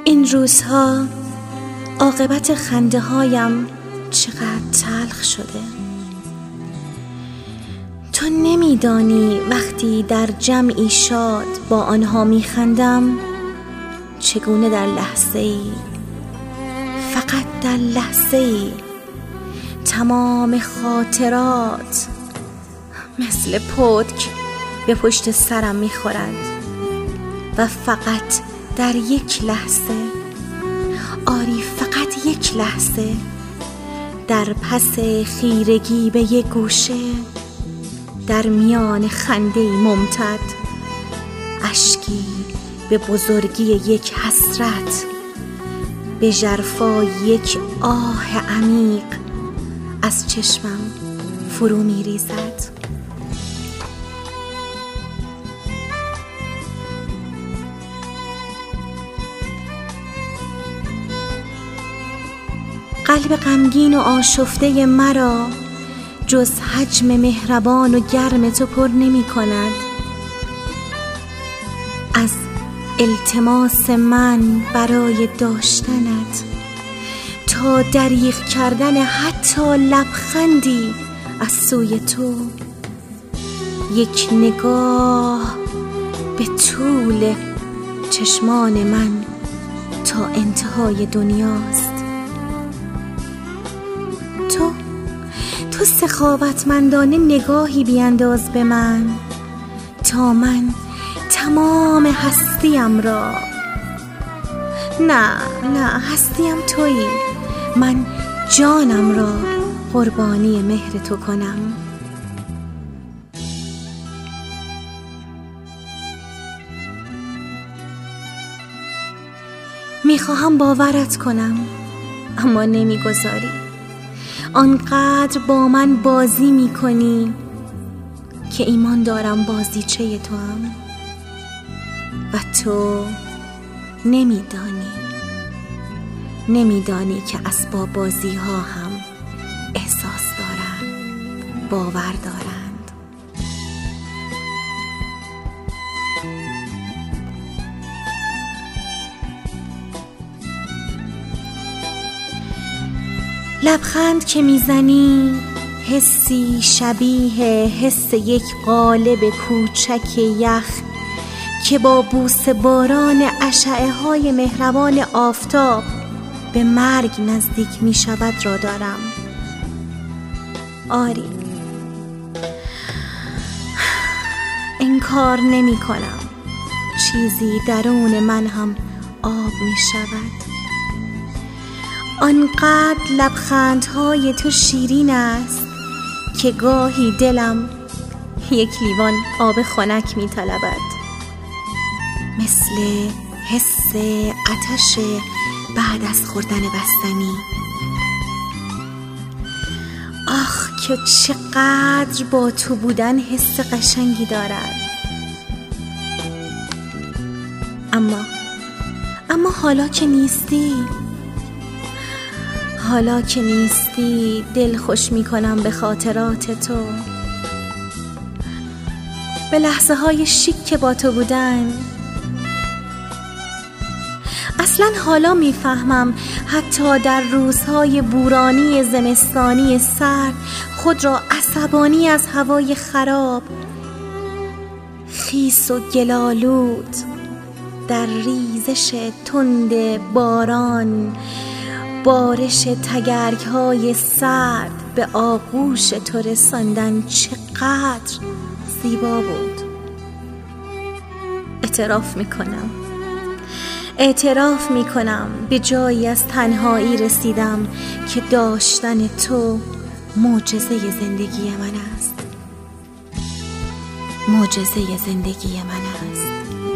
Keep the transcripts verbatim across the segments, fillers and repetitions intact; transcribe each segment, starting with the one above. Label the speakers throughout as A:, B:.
A: این روزها عاقبت خنده هایم چقدر تلخ شده. تو نمیدانی وقتی در جمعی شاد با آنها میخندم چگونه در لحظه ای، فقط در لحظه ای، تمام خاطرات مثل پتک به پشت سرم میخورد و فقط در یک لحظه، آری فقط یک لحظه، در پس خیرگی به یک گوشه، در میان خنده‌ای ممتد، اشکی به بزرگی یک حسرت، به ژرفای یک آه عمیق از چشمم فرو می ریزد. قلب غمگین و آشفته مرا جز حجم مهربان و گرم تو پر نمی کند. از التماس من برای داشتنت تا دریغ کردن حتی لبخندی از سوی تو، یک نگاه به طول چشمان من تا انتهای دنیاست. تو تو سخاوتمندانه نگاهی بینداز به من تا من تمام هستیم را، نه نه هستیم تویی، من جانم را قربانی مهر تو کنم. میخواهم باورت کنم اما نمیگذاری. آنقدر با من بازی میکنی که ایمان دارم بازیچه تو هم و تو نمیدانی نمیدانی که اسباب بازی ها هم احساس دارند، باور دارند. لبخند که میزنی حسی شبیه حس یک قالب کوچک یخ که با بوسه باران اشعه های مهربان آفتاب به مرگ نزدیک می شود را دارم. آری، انکار نمی کنم، چیزی درون من هم آب می شود. آنقدر لبخندهای تو شیرین است که گاهی دلم یک لیوان آب خنک می طلبد، مثل حس آتش بعد از خوردن بستنی. آخ که چقدر با تو بودن حس قشنگی دارد. اما اما حالا که نیستی، حالا که نیستی دل خوش می کنم به خاطرات تو، به لحظه های شیک که با تو بودن. اصلا حالا میفهمم حتی در روزهای بورانی زمستانی سرد خود را عصبانی از هوای خراب، خیس و گلالود، در ریزش تند باران، بارش تگرگ های سرد به آغوش تو رساندن چقدر زیبا بود. اعتراف میکنم اعتراف میکنم به جایی از تنهایی رسیدم که داشتن تو معجزه زندگی من است. معجزه زندگی من است.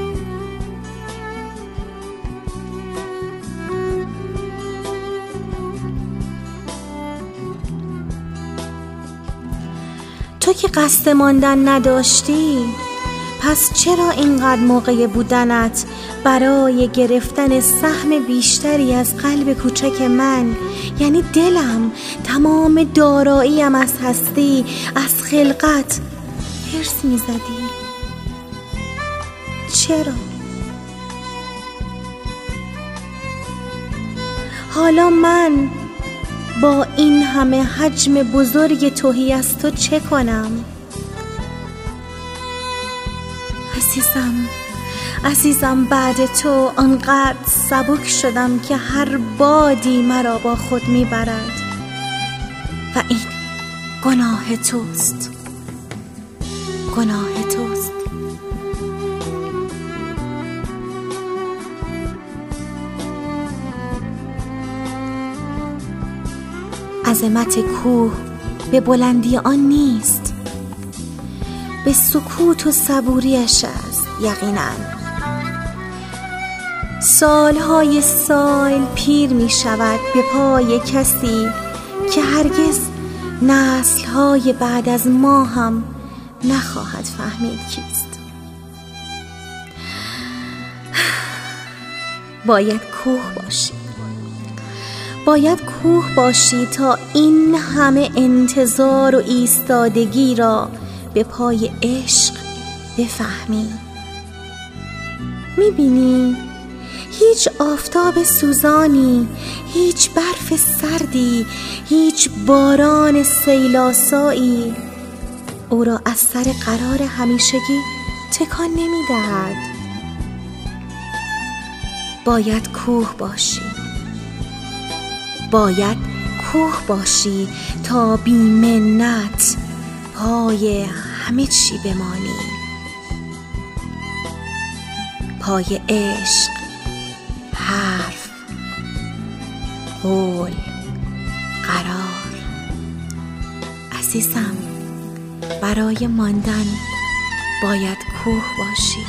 A: تو که قصد ماندن نداشتی، پس چرا اینقدر موقع بودنت برای گرفتن سهم بیشتری از قلب کوچک من، یعنی دلم، تمام داراییم از هستی، از خلقت، حرص می‌زدی؟ چرا؟ حالا من با این همه حجم بزرگ تهی از تو چه کنم؟ عزیزم عزیزم بعد تو آنقدر سبک شدم که هر بادی مرا با خود میبرد و این گناه توست، گناه توست. عظمت کوه به بلندی آن نیست، به سکوت و صبوریش است. یقینا سالهای سال پیر می شود به پای کسی که هرگز نسلهای بعد از ما هم نخواهد فهمید کیست. باید کوه باشی، باید کوه باشی تا این همه انتظار و ایستادگی را به پای عشق بفهمی. میبینی هیچ آفتاب سوزانی، هیچ برف سردی، هیچ باران سیلاسایی او را از سر قرار همیشگی تکان نمیدهد. باید کوه باشی، باید کوه باشی تا بی منت پای همه چی بمانی، پای عشق، حرف، قول، قرار. عزیزم برای ماندن باید کوه باشی.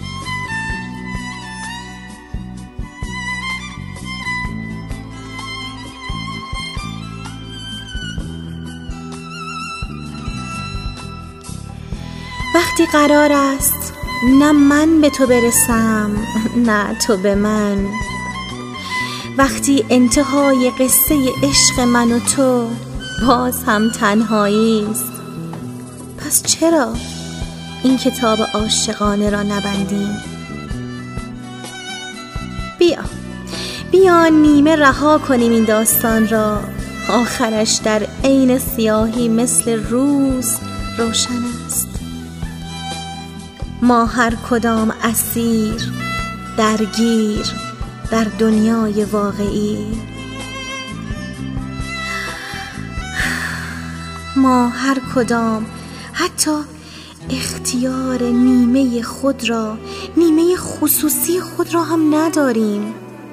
A: وقتی قرار است نه من به تو برسم نه تو به من، وقتی انتهای قصه عشق من و تو باز هم تنهایی است، پس چرا این کتاب عاشقانه را نبندیم؟ بیا بیا نیمه رها کنیم این داستان را، آخرش در عین سیاهی مثل روز روشن است. ما هر کدام اسیر درگیر در دنیای واقعی، ما هر کدام حتی اختیار نیمه خود را، نیمه خصوصی خود را هم نداریم.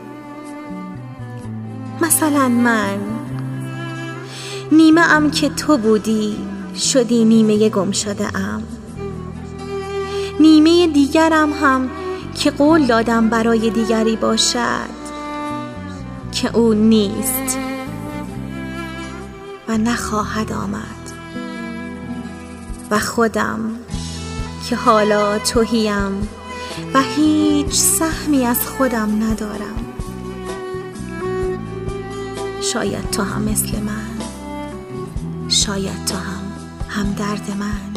A: مثلا من نیمه ام که تو بودی شدی نیمه گم شده ام، نیمه دیگرم هم که قول دادم برای دیگری باشد که او نیست و نخواهد آمد، و خودم که حالا تهیم و هیچ سهمی از خودم ندارم. شاید تو هم مثل من، شاید تو هم همدرد من.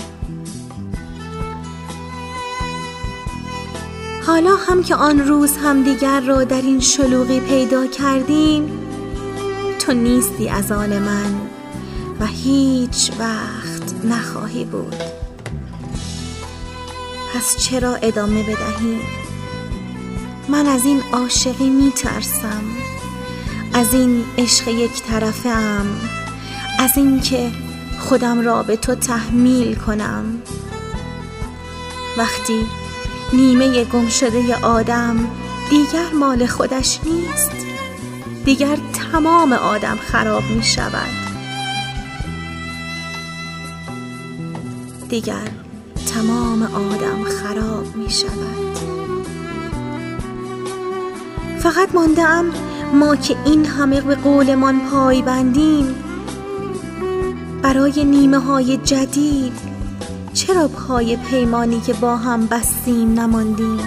A: حالا هم که آن روز هم دیگر را در این شلوغی پیدا کردیم، تو نیستی از آن من و هیچ وقت نخواهی بود. پس چرا ادامه بدهیم؟ من از این عاشقی می ترسم، از این عشق یک طرفه ام، از این که خودم را به تو تحمیل کنم. وقتی نیمه گم شده آدم دیگر مال خودش نیست، دیگر تمام آدم خراب می شود، دیگر تمام آدم خراب می شود. فقط مانده ام ما که این همه به قولمان پای بندیم. برای نیمه های جدید چرا پای پیمانی که با هم بستیم نماندیم؟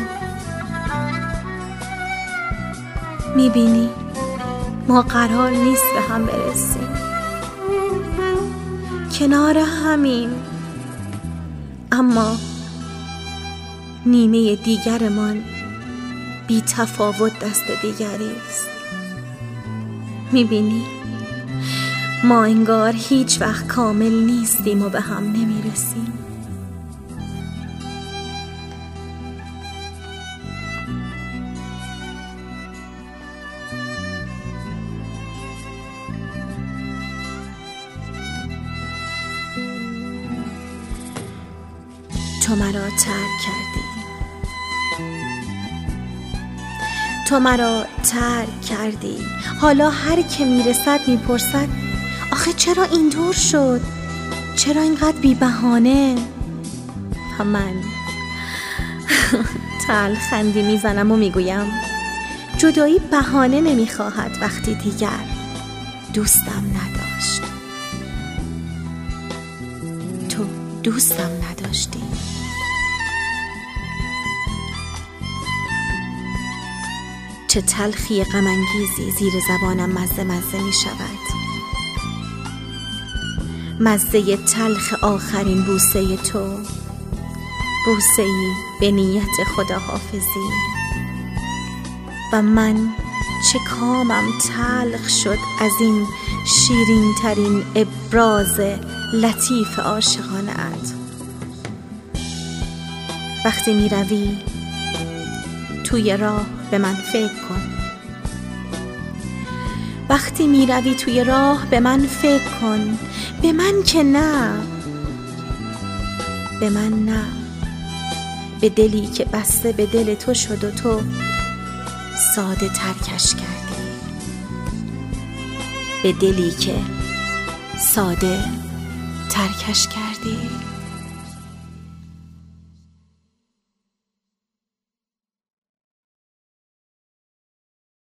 A: میبینی ما قرار نیست به هم برسیم، کنار همین، اما نیمه دیگرمان بی تفاوت دست دیگری است. میبینی ما انگار هیچ وقت کامل نیستیم و به هم نمیرسیم. تو مرا ترک کردی، تو مرا ترک کردی. حالا هر که میرسد میپرسد آخه چرا اینطور شد؟ چرا اینقدر بی بهانه؟ و من تلخندی میزنم و میگویم جدایی بهانه نمیخواهد وقتی دیگر دوستم نداشت. تو دوستم نداشتی. چه تلخی غم انگیزی زیر زبانم مزه مزه می شود. مزه تلخ آخرین بوسه تو، بوسه ای به نیت خداحافظی. و من چه کامم تلخ شد از این شیرین ترین ابراز لطیف عاشقانه ات. وقتی می روی توی راه به من فکر کن. وقتی می روی توی راه به من فکر کن. به من که نه، به من نه، به دلی که بسته به دل تو شد و تو ساده ترکش کردی. به دلی که ساده ترکش کردی.